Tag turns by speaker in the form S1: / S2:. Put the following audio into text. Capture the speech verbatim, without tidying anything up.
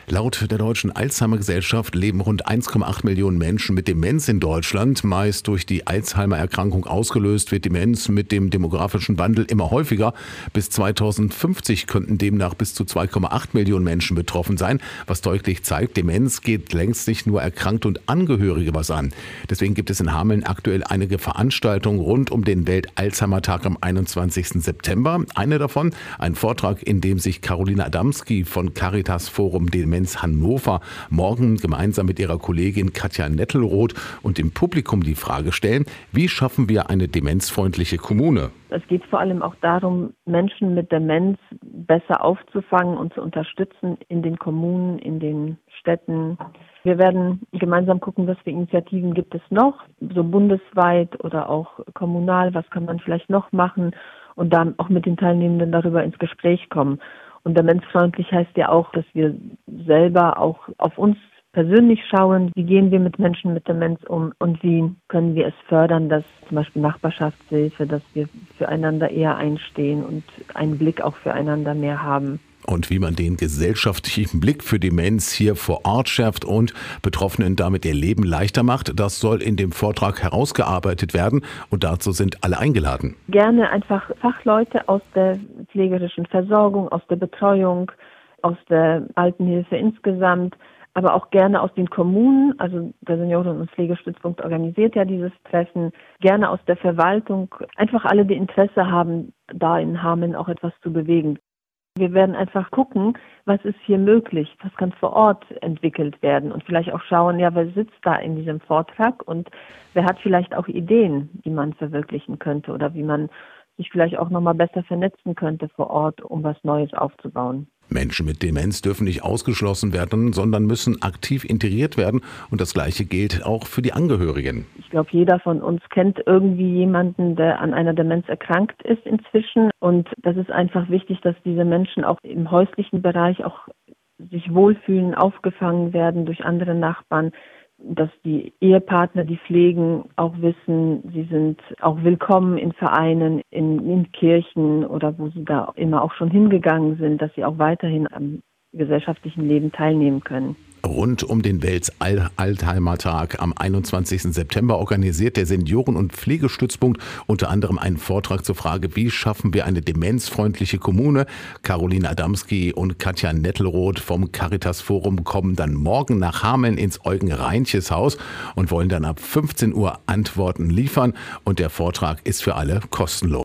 S1: Laut der Deutschen Alzheimer-Gesellschaft leben rund eins Komma acht Millionen Menschen mit Demenz in Deutschland. Meist durch die Alzheimer-Erkrankung ausgelöst wird Demenz mit dem demografischen Wandel immer häufiger. Bis zweitausendfünfzig könnten demnach bis zu zwei Komma acht Millionen Menschen betroffen sein, was deutlich zeigt, Demenz geht längst nicht nur Erkrankte und Angehörige was an. Deswegen gibt es in Hameln aktuell einige Veranstaltungen rund um den Welt-Alzheimer-Tag am einundzwanzigsten September. Eine davon, ein Vortrag, in dem sich Caroline Adamski von Caritas Forum Demenz Hannover morgen gemeinsam mit ihrer Kollegin Katja Nettelroth und dem Publikum die Frage stellen: Wie schaffen wir eine demenzfreundliche Kommune?
S2: Es geht vor allem auch darum, Menschen mit Demenz besser aufzufangen und zu unterstützen in den Kommunen, in den Städten. Wir werden gemeinsam gucken, was für Initiativen gibt es noch, so bundesweit oder auch kommunal, was kann man vielleicht noch machen und dann auch mit den Teilnehmenden darüber ins Gespräch kommen. Und demenzfreundlich heißt ja auch, dass wir selber auch auf uns persönlich schauen, wie gehen wir mit Menschen mit Demenz um und wie können wir es fördern, dass zum Beispiel Nachbarschaftshilfe, dass wir füreinander eher einstehen und einen Blick auch füreinander mehr haben.
S1: Und wie man den gesellschaftlichen Blick für Demenz hier vor Ort schärft und Betroffenen damit ihr Leben leichter macht, das soll in dem Vortrag herausgearbeitet werden und dazu sind alle eingeladen.
S2: Gerne einfach Fachleute aus der pflegerischen Versorgung, aus der Betreuung, aus der Altenhilfe insgesamt, aber auch gerne aus den Kommunen, also der Senioren- und Pflegestützpunkt organisiert ja dieses Treffen, gerne aus der Verwaltung, einfach alle, die Interesse haben, da in Hameln auch etwas zu bewegen. Wir werden einfach gucken, was ist hier möglich, was kann vor Ort entwickelt werden und vielleicht auch schauen, ja, wer sitzt da in diesem Vortrag und wer hat vielleicht auch Ideen, die man verwirklichen könnte oder wie man sich vielleicht auch nochmal besser vernetzen könnte vor Ort, um was Neues aufzubauen.
S1: Menschen mit Demenz dürfen nicht ausgeschlossen werden, sondern müssen aktiv integriert werden. Und das Gleiche gilt auch für die Angehörigen.
S2: Ich glaube, jeder von uns kennt irgendwie jemanden, der an einer Demenz erkrankt ist inzwischen. Und das ist einfach wichtig, dass diese Menschen auch im häuslichen Bereich auch sich wohlfühlen, aufgefangen werden durch andere Nachbarn, dass die Ehepartner, die pflegen, auch wissen, sie sind auch willkommen in Vereinen, in, in Kirchen oder wo sie da immer auch schon hingegangen sind, dass sie auch weiterhin am gesellschaftlichen Leben teilnehmen können.
S1: Rund um den Welt-Alzheimer-Tag am einundzwanzigsten September organisiert der Senioren- und Pflegestützpunkt unter anderem einen Vortrag zur Frage, wie schaffen wir eine demenzfreundliche Kommune. Caroline Adamski und Katja Nettelroth vom Caritas Forum kommen dann morgen nach Hameln ins Eugen-Reintjes-Haus und wollen dann ab fünfzehn Uhr Antworten liefern. Und der Vortrag ist für alle kostenlos.